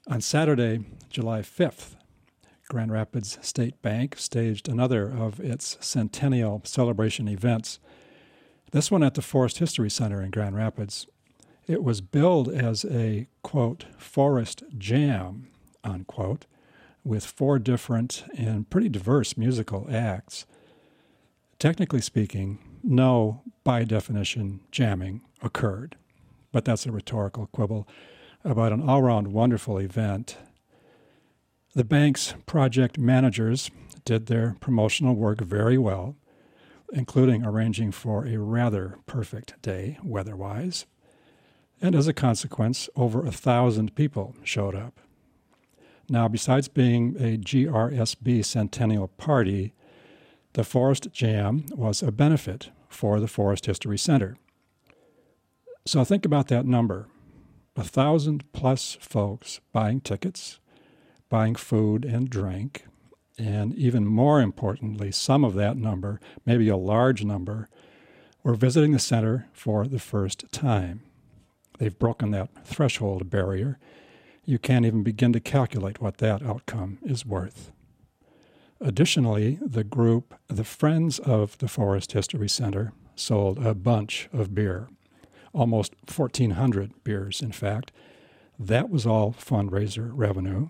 On Saturday, July 5th, Grand Rapids State Bank staged another of its centennial celebration events, this one at the Forest History Center in Grand Rapids. It was billed as a, quote, forest jam, unquote, with 4 different and pretty diverse musical acts. Technically speaking, no, by definition, jamming occurred, but that's a rhetorical quibble about an all-round wonderful event. The bank's project managers did their promotional work very well, including arranging for a rather perfect day weather-wise, and as a consequence, over 1,000 people showed up. Now, besides being a GRSB centennial party, the Forest Jam was a benefit for the Forest History Center. So think about that number, 1,000 plus folks buying tickets, buying food and drink, and even more importantly, some of that number, maybe a large number, were visiting the center for the first time. They've broken that threshold barrier. You can't even begin to calculate what that outcome is worth. Additionally, the group, the Friends of the Forest History Center, sold a bunch of beer, almost 1,400 beers, in fact. That was all fundraiser revenue.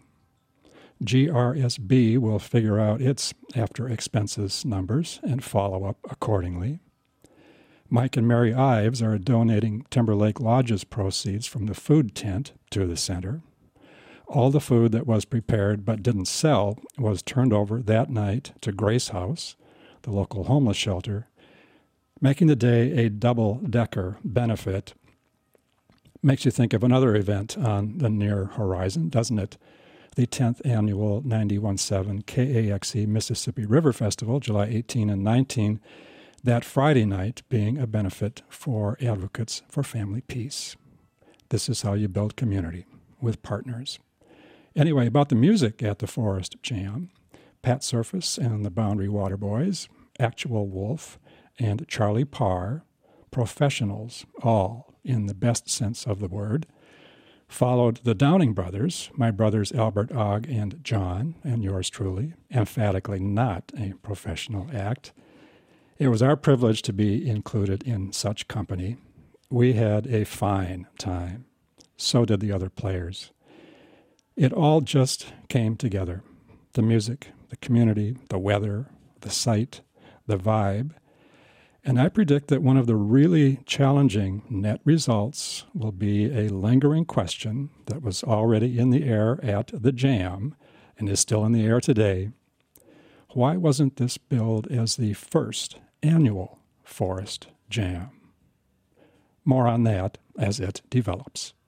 GRSB will figure out its after expenses numbers and follow up accordingly. Mike and Mary Ives are donating Timberlake Lodge's proceeds from the food tent to the center. All the food that was prepared but didn't sell was turned over that night to Grace House, the local homeless shelter, making the day a double-decker benefit. Makes you think of another event on the near horizon, doesn't it? The 10th annual 91.7 KAXE Mississippi River Festival, July 18 and 19, that Friday night being a benefit for Advocates for Family Peace. This is how you build community, with partners. Anyway, about the music at the Forest Jam, Pat Surface and the Boundary Water Boys, Actual Wolf, and Charlie Parr, professionals, all in the best sense of the word, followed the Downing brothers, my brothers Albert, Og, and John, and yours truly, emphatically not a professional act. It was our privilege to be included in such company. We had a fine time. So did the other players. It all just came together. The music, the community, the weather, the site, the vibe. And I predict that one of the really challenging net results will be a lingering question that was already in the air at the Jam and is still in the air today. Why wasn't this billed as the first annual Forest Jam? More on that as it develops.